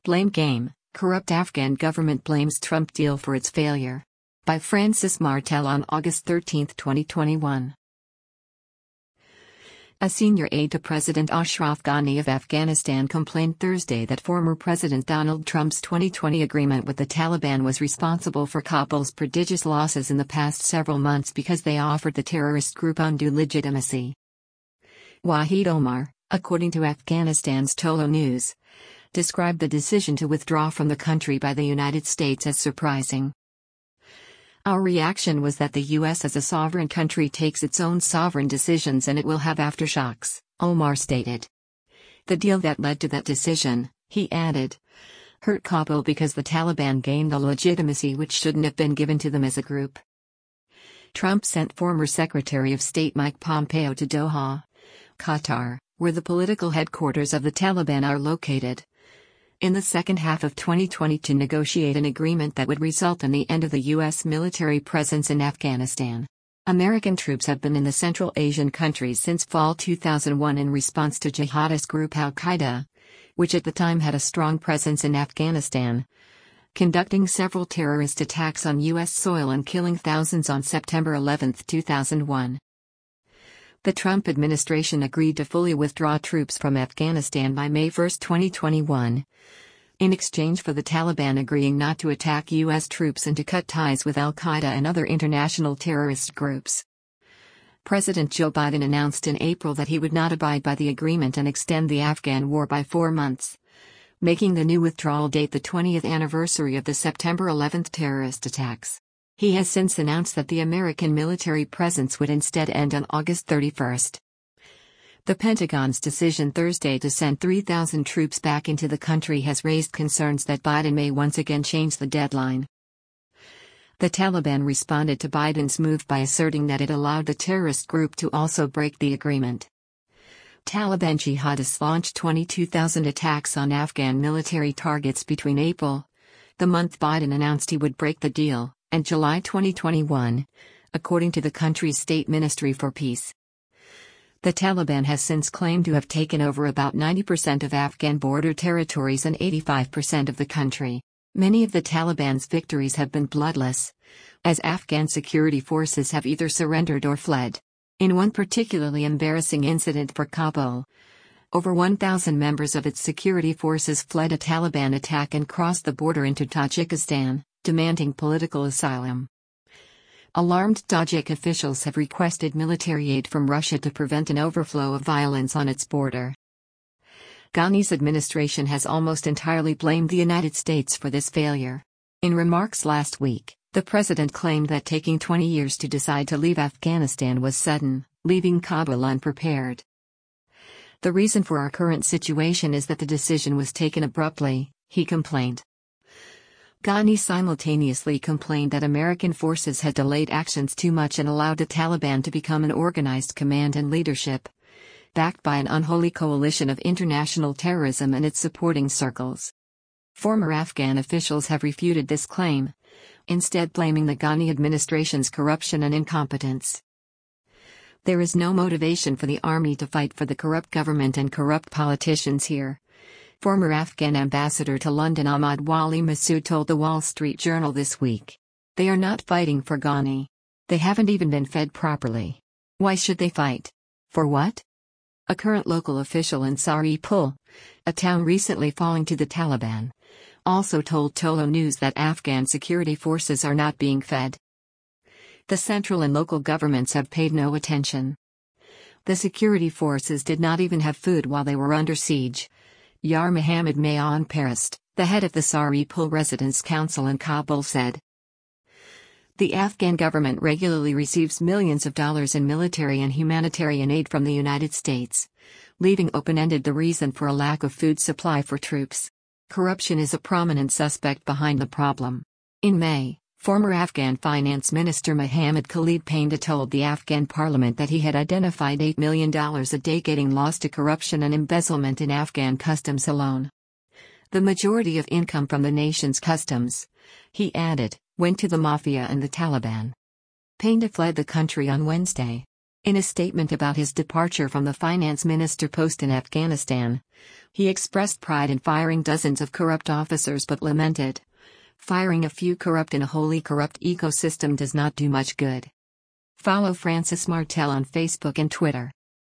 Blame Game: Corrupt Afghan Government Blames Trump Deal for Its Failure. By Francis Martel on August 13, 2021. A senior aide to President Ashraf Ghani of Afghanistan complained Thursday that former President Donald Trump's 2020 agreement with the Taliban was responsible for Kabul's prodigious losses in the past several months because they offered the terrorist group undue legitimacy. Wahid Omar, according to Afghanistan's Tolo News, described the decision to withdraw from the country by the United States as surprising. Our reaction was that the U.S. as a sovereign country takes its own sovereign decisions and it will have aftershocks, Omar stated. The deal that led to that decision, he added, hurt Kabul because the Taliban gained a legitimacy which shouldn't have been given to them as a group. Trump sent former Secretary of State Mike Pompeo to Doha, Qatar, where the political headquarters of the Taliban are located, in the second half of 2020 to negotiate an agreement that would result in the end of the U.S. military presence in Afghanistan. American troops have been in the Central Asian countries since fall 2001 in response to jihadist group al-Qaeda, which at the time had a strong presence in Afghanistan, conducting several terrorist attacks on U.S. soil and killing thousands on September 11, 2001. The Trump administration agreed to fully withdraw troops from Afghanistan by May 1, 2021, in exchange for the Taliban agreeing not to attack U.S. troops and to cut ties with al-Qaeda and other international terrorist groups. President Joe Biden announced in April that he would not abide by the agreement and extend the Afghan war by 4 months, making the new withdrawal date the 20th anniversary of the September 11 terrorist attacks. He has since announced that the American military presence would instead end on August 31. The Pentagon's decision Thursday to send 3,000 troops back into the country has raised concerns that Biden may once again change the deadline. The Taliban responded to Biden's move by asserting that it allowed the terrorist group to also break the agreement. Taliban jihadists launched 22,000 attacks on Afghan military targets between April, the month Biden announced he would break the deal, and July 2021, according to the country's State Ministry for Peace. The Taliban has since claimed to have taken over about 90% of Afghan border territories and 85% of the country. Many of the Taliban's victories have been bloodless, as Afghan security forces have either surrendered or fled. In one particularly embarrassing incident for Kabul, over 1,000 members of its security forces fled a Taliban attack and crossed the border into Tajikistan, demanding political asylum. Alarmed Tajik officials have requested military aid from Russia to prevent an overflow of violence on its border. Ghani's administration has almost entirely blamed the United States for this failure. In remarks last week, the president claimed that taking 20 years to decide to leave Afghanistan was sudden, leaving Kabul unprepared. The reason for our current situation is that the decision was taken abruptly, he complained. Ghani simultaneously complained that American forces had delayed actions too much and allowed the Taliban to become an organized command and leadership, backed by an unholy coalition of international terrorism and its supporting circles. Former Afghan officials have refuted this claim, instead blaming the Ghani administration's corruption and incompetence. There is no motivation for the army to fight for the corrupt government and corrupt politicians here, former Afghan ambassador to London Ahmad Wali Massoud told the Wall Street Journal this week. They are not fighting for Ghani. They haven't even been fed properly. Why should they fight? For what? A current local official in Saripul, a town recently falling to the Taliban, also told Tolo News that Afghan security forces are not being fed. The central and local governments have paid no attention. The security forces did not even have food while they were under siege. Yar Mohammad Mayan Parist, the head of the Saripul Residence Council in Kabul said. The Afghan government regularly receives millions of dollars in military and humanitarian aid from the United States, leaving open-ended the reason for a lack of food supply for troops. Corruption is a prominent suspect behind the problem. In May, former Afghan Finance Minister Mohammad Khalid Painda told the Afghan parliament that he had identified $8 million a day getting lost to corruption and embezzlement in Afghan customs alone. The majority of income from the nation's customs, he added, went to the mafia and the Taliban. Painda fled the country on Wednesday. In a statement about his departure from the finance minister post in Afghanistan, he expressed pride in firing dozens of corrupt officers but lamented, "Firing a few corrupt in a wholly corrupt ecosystem does not do much good." Follow Francis Martel on Facebook and Twitter.